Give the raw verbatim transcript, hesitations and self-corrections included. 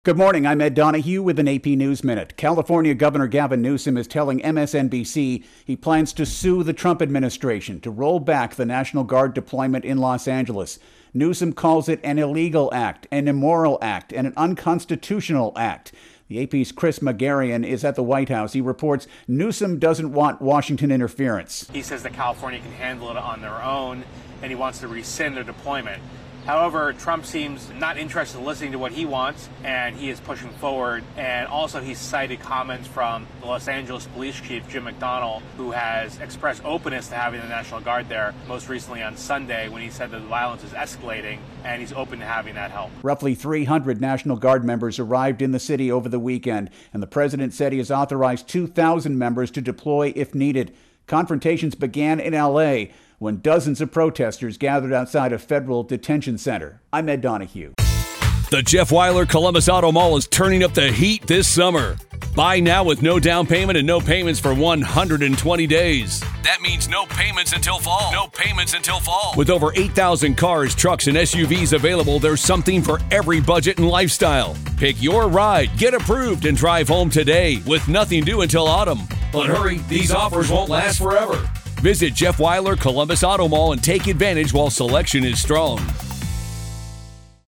Good morning, I'm Ed Donahue with an A P News Minute. California Governor Gavin Newsom is telling M S N B C he plans to sue the Trump administration to roll back the National Guard deployment in Los Angeles. Newsom calls it an illegal act, an immoral act, and an unconstitutional act. The A P's Chris Magarian is at the White House. He reports Newsom doesn't want Washington interference. He says that California can handle it on their own, and he wants to rescind their deployment. However, Trump seems not interested in listening to what he wants, and he is pushing forward. And also, he cited comments from the Los Angeles Police Chief, Jim McDonnell, who has expressed openness to having the National Guard there, most recently on Sunday when he said that the violence is escalating, and he's open to having that help. Roughly three hundred National Guard members arrived in the city over the weekend, and the president said he has authorized two thousand members to deploy if needed. Confrontations began in L A when dozens of protesters gathered outside a federal detention center. I'm Ed Donahue. The Jeff Weiler Columbus Auto Mall is turning up the heat this summer. Buy now with no down payment and no payments for one hundred twenty days. That means no payments until fall. No payments until fall. With over eight thousand cars, trucks, and S U Vs available, there's something for every budget and lifestyle. Pick your ride, get approved, and drive home today with nothing due until autumn. But hurry, these offers won't last forever. Visit Jeff Weiler Columbus Auto Mall and take advantage while selection is strong.